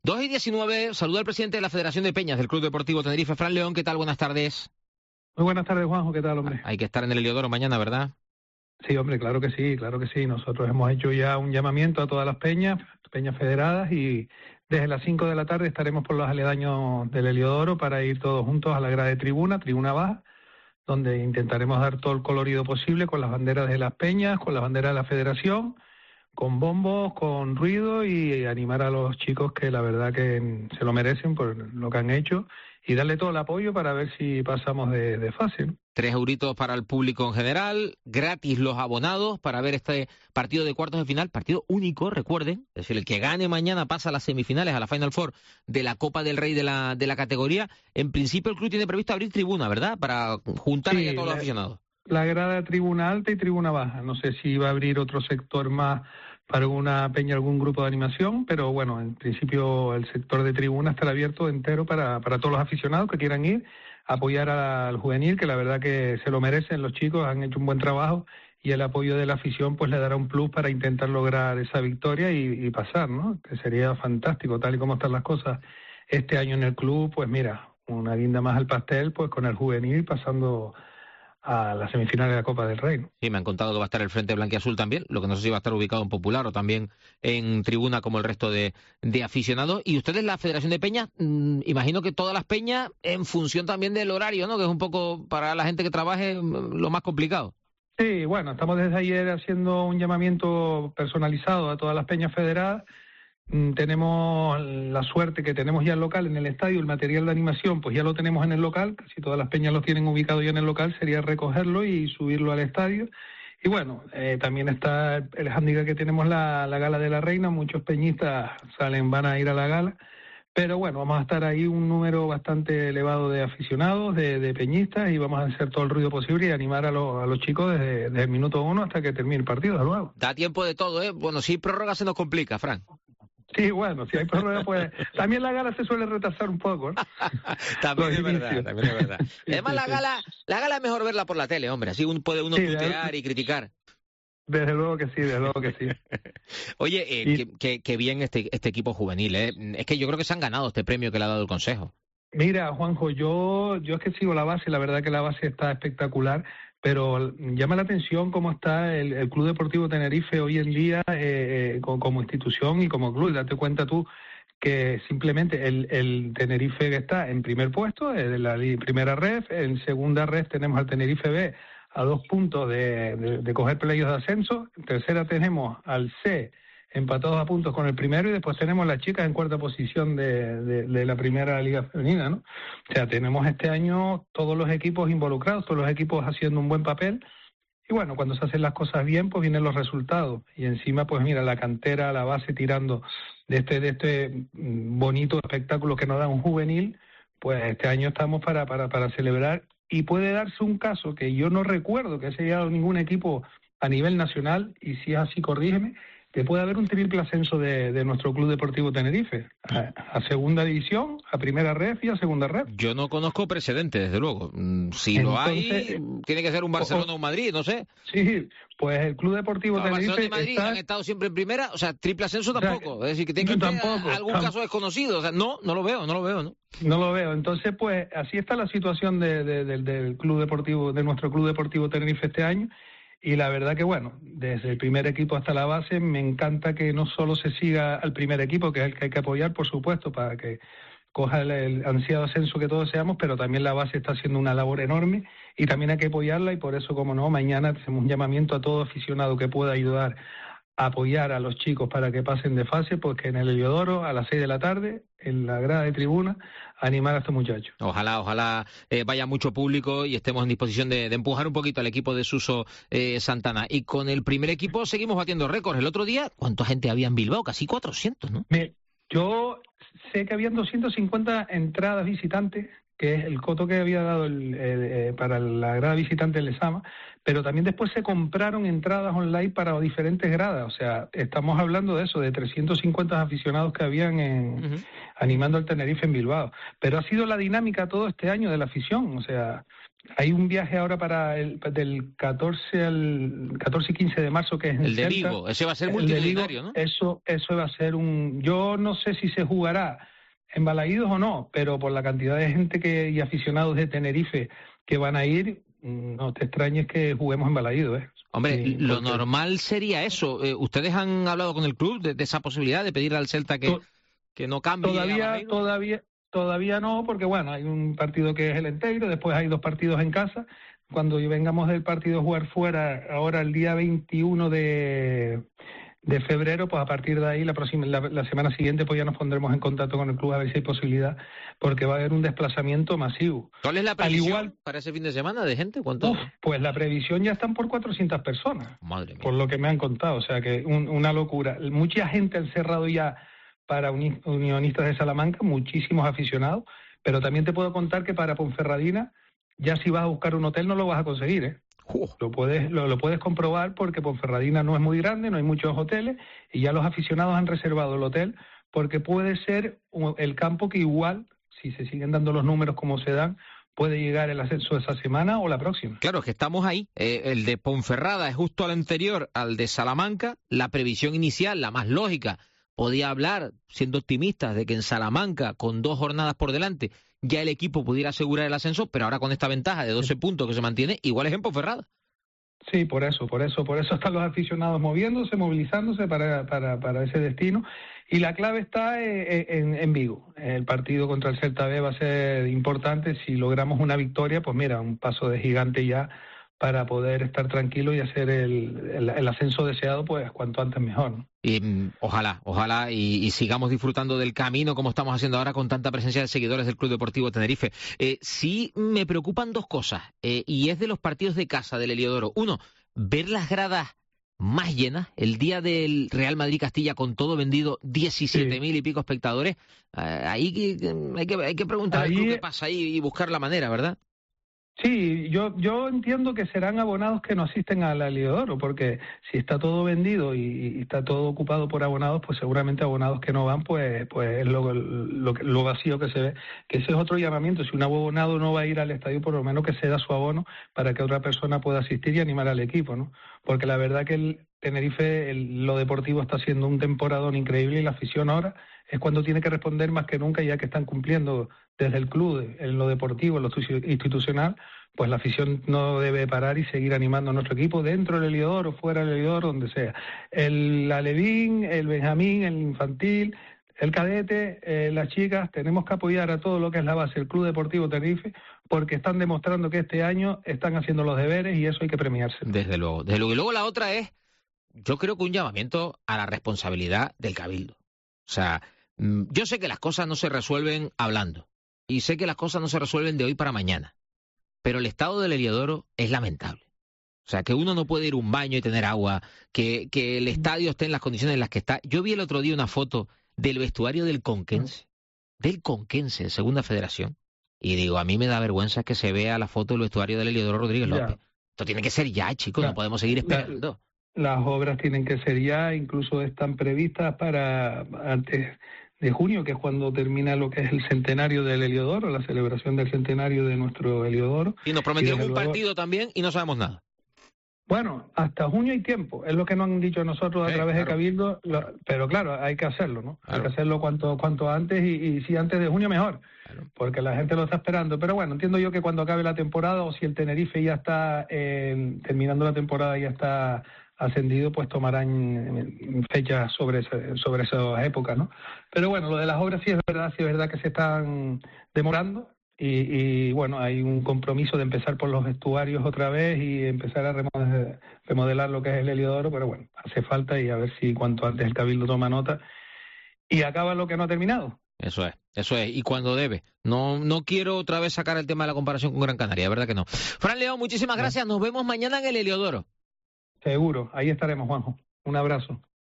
2:19, saluda al presidente de la Federación de Peñas del Club Deportivo Tenerife, Fran León. ¿Qué tal? Buenas tardes. Muy buenas tardes, Juanjo. ¿Qué tal, hombre? Hay que estar en el Heliodoro mañana, ¿verdad? Sí, hombre, claro que sí, claro que sí. Nosotros hemos hecho ya un llamamiento a todas las peñas federadas, y desde las 5 de la tarde estaremos por los aledaños del Heliodoro para ir todos juntos a la grada de tribuna baja, donde intentaremos dar todo el colorido posible con las banderas de las peñas, con las banderas de la federación, con bombos, con ruido, y animar a los chicos que la verdad que se lo merecen por lo que han hecho, y darle todo el apoyo para ver si pasamos de fase, ¿no? 3 euritos para el público en general, gratis los abonados para ver este partido de cuartos de final, partido único, recuerden, es decir, el que gane mañana pasa a las semifinales, a la Final Four de la Copa del Rey de la categoría. En principio el club tiene previsto abrir tribuna, ¿verdad?, para juntar ahí a todos los aficionados. La grada de tribuna alta y tribuna baja. No sé si va a abrir otro sector más para alguna peña, algún grupo de animación, pero bueno, en principio el sector de tribuna estará abierto entero para todos los aficionados que quieran ir a apoyar al juvenil, que la verdad que se lo merecen los chicos, han hecho un buen trabajo, y el apoyo de la afición pues le dará un plus para intentar lograr esa victoria y pasar, ¿no? Que sería fantástico, tal y como están las cosas este año en el club. Pues mira, una guinda más al pastel, pues con el juvenil pasando a las semifinales de la Copa del Rey, ¿no? Sí, me han contado que va a estar el Frente Blanquiazul también, lo que no sé si va a estar ubicado en Popular o también en tribuna como el resto de aficionados. Y ustedes, la Federación de Peñas, imagino que todas las peñas en función también del horario, ¿no?, que es un poco para la gente que trabaje lo más complicado. Sí, bueno, estamos desde ayer haciendo un llamamiento personalizado a todas las peñas federadas. Tenemos la suerte que tenemos ya el local en el estadio, el material de animación pues ya lo tenemos en el local, casi todas las peñas lo tienen ubicado ya en el local, sería recogerlo y subirlo al estadio. Y bueno, también está el hándicap que tenemos la Gala de la Reina, muchos peñistas van a ir a la gala, pero bueno, vamos a estar ahí un número bastante elevado de aficionados, de peñistas, y vamos a hacer todo el ruido posible y animar a los chicos desde el minuto 1 hasta que termine el partido, de luego. Da tiempo de todo, ¿eh? Bueno, si prórroga se nos complica, Fran. Sí, bueno, si hay prórroga, pues también la gala se suele retrasar un poco, ¿no? También es verdad. Además, la gala es mejor verla por la tele, hombre, así puede uno tutear y criticar. Desde luego que sí. Oye, qué bien este equipo juvenil, ¿eh? Es que yo creo que se han ganado este premio que le ha dado el Consejo. Mira, Juanjo, yo es que sigo la base, la verdad que la base está espectacular, pero llama la atención cómo está el Club Deportivo Tenerife hoy en día como institución y como club. Date cuenta tú que simplemente el Tenerife que está en primer puesto, en la primera ref, en segunda ref tenemos al Tenerife B a 2 puntos de coger playoffs de ascenso, en tercera tenemos al C empatados a puntos con el primero, y después tenemos las chicas en cuarta posición de la primera liga femenina, ¿no? O sea, tenemos este año todos los equipos involucrados, todos los equipos haciendo un buen papel, y bueno, cuando se hacen las cosas bien, pues vienen los resultados, y encima, pues mira, la cantera, la base tirando de este bonito espectáculo que nos da un juvenil, pues este año estamos para celebrar, y puede darse un caso que yo no recuerdo que se haya dado ningún equipo a nivel nacional, y si es así, corrígeme, que puede haber un triple ascenso de nuestro Club Deportivo Tenerife, a segunda división, a primera ref y a segunda ref. Yo no conozco precedentes, desde luego. Si entonces, lo hay, tiene que ser un Barcelona o un Madrid, no sé. Sí, pues el Club Deportivo Tenerife... Barcelona y Madrid han estado siempre en primera, o sea, triple ascenso tampoco. O sea, es decir, que tiene que tener algún caso desconocido. O sea, no lo veo, ¿no? No lo veo. Entonces, pues, así está la situación del Club Deportivo, de nuestro Club Deportivo Tenerife este año. Y la verdad que, bueno, desde el primer equipo hasta la base, me encanta que no solo se siga al primer equipo, que es el que hay que apoyar, por supuesto, para que coja el ansiado ascenso que todos deseamos, pero también la base está haciendo una labor enorme y también hay que apoyarla, y por eso, como no, mañana hacemos un llamamiento a todo aficionado que pueda ayudar a apoyar a los chicos para que pasen de fase, porque en el Heliodoro a las 6 de la tarde, en la grada de tribuna, animar a estos muchachos. Ojalá vaya mucho público y estemos en disposición de empujar un poquito al equipo de Suso Santana. Y con el primer equipo seguimos batiendo récords. El otro día, ¿cuánta gente había en Bilbao? Casi 400, ¿no? Yo sé que habían 250 entradas visitantes, que es el coto que había dado para la grada visitante del Lezama, pero también después se compraron entradas online para diferentes gradas. O sea, estamos hablando de eso, de 350 aficionados que habían animando al Tenerife en Bilbao. Pero ha sido la dinámica todo este año de la afición. O sea, Hay un viaje ahora del 14 y 15 de marzo, que es en el de Celta. Vigo. Ese va a ser multitudinario, ¿no? Eso va a ser yo no sé si se jugará en Balaídos o no, pero por la cantidad de gente y aficionados de Tenerife que van a ir, no te extrañes que juguemos en Balaídos, ¿eh? Hombre, Sí, lo normal sería eso. ¿Ustedes han hablado con el club de esa posibilidad de pedirle al Celta que no cambie? Todavía no, porque bueno, hay un partido que es el Enteiro, después hay 2 partidos en casa. Cuando vengamos del partido a jugar fuera, ahora el día 21 de febrero, pues a partir de ahí, la semana siguiente, pues ya nos pondremos en contacto con el club a ver si hay posibilidad, porque va a haber un desplazamiento masivo. ¿Cuál es la previsión para ese fin de semana de gente? ¿Cuánto? Pues la previsión ya están por 400 personas, madre mía, por lo que me han contado, o sea que una locura. Mucha gente han cerrado ya para Unionistas de Salamanca, muchísimos aficionados, pero también te puedo contar que para Ponferradina, ya si vas a buscar un hotel no lo vas a conseguir, ¿eh? Lo puedes comprobar, porque Ponferradina no es muy grande, no hay muchos hoteles, y ya los aficionados han reservado el hotel, porque puede ser el campo que igual, si se siguen dando los números como se dan, puede llegar el ascenso esa semana o la próxima. Claro, es que estamos ahí. El de Ponferrada es justo al anterior al de Salamanca. La previsión inicial, la más lógica, podía hablar, siendo optimistas, de que en Salamanca, con 2 jornadas por delante, ya el equipo pudiera asegurar el ascenso, pero ahora con esta ventaja de 12 puntos que se mantiene, igual es en Ponferrada. Sí, por eso están los aficionados movilizándose para ese destino, y la clave está en Vigo. El partido contra el Celta B va a ser importante. Si logramos una victoria, pues mira, un paso de gigante ya para poder estar tranquilo y hacer el ascenso deseado, pues cuanto antes mejor, ¿no? Y ojalá y sigamos disfrutando del camino como estamos haciendo ahora, con tanta presencia de seguidores del Club Deportivo Tenerife. Sí me preocupan 2 cosas, y es de los partidos de casa del Heliodoro. Uno, ver las gradas más llenas, el día del Real Madrid-Castilla con todo vendido, 17.000 y pico espectadores. Ahí hay que preguntar al club qué pasa ahí y buscar la manera, ¿verdad? Sí, yo entiendo que serán abonados que no asisten al Heliodoro, porque si está todo vendido y está todo ocupado por abonados, pues seguramente abonados que no van, pues es lo vacío que se ve. Que ese es otro llamamiento. Si un abonado no va a ir al estadio, por lo menos que ceda su abono para que otra persona pueda asistir y animar al equipo, ¿no? Porque la verdad que el Tenerife, lo deportivo, está haciendo un temporadón increíble, y la afición ahora es cuando tiene que responder más que nunca, ya que están cumpliendo desde el club, en lo deportivo, en lo institucional, pues la afición no debe parar y seguir animando a nuestro equipo dentro del Heliodoro, fuera del Heliodoro, donde sea. El alevín, el benjamín, el infantil, el cadete, las chicas, tenemos que apoyar a todo lo que es la base del Club Deportivo Tenerife, porque están demostrando que este año están haciendo los deberes, y eso hay que premiarse. Desde luego. Y luego la otra es, yo creo que un llamamiento a la responsabilidad del Cabildo. O sea, yo sé que las cosas no se resuelven hablando, y sé que las cosas no se resuelven de hoy para mañana, pero el estado del Heliodoro es lamentable. O sea, que uno no puede ir a un baño y tener agua, que el estadio esté en las condiciones en las que está. Yo vi el otro día una foto del vestuario del Conquense, Segunda Federación, y digo, a mí me da vergüenza que se vea la foto del vestuario del Heliodoro Rodríguez López. Esto tiene que ser ya, chicos, no podemos seguir esperando. Las obras tienen que ser ya, incluso están previstas para antes de junio, que es cuando termina lo que es el centenario del Heliodoro, la celebración del centenario de nuestro Heliodoro. Y nos prometieron un partido también y no sabemos nada. Bueno, hasta junio hay tiempo, es lo que nos han dicho nosotros a través de Cabildo, pero claro, hay que hacerlo, ¿no? Claro. Hay que hacerlo cuanto antes, y si antes de junio mejor, porque la gente lo está esperando. Pero bueno, entiendo yo que cuando acabe la temporada, o si el Tenerife ya está terminando la temporada, ya está ascendido, pues tomarán fechas sobre esas épocas, ¿no? Pero bueno, lo de las obras sí es verdad que se están demorando, y bueno, hay un compromiso de empezar por los vestuarios otra vez y empezar a remodelar lo que es el Heliodoro, pero bueno, hace falta, y a ver si cuanto antes el Cabildo toma nota y acaba lo que no ha terminado. Eso es, y cuando debe. No quiero otra vez sacar el tema de la comparación con Gran Canaria, ¿verdad que no? Fran León, muchísimas gracias, nos vemos mañana en el Heliodoro. Seguro, ahí estaremos, Juanjo. Un abrazo.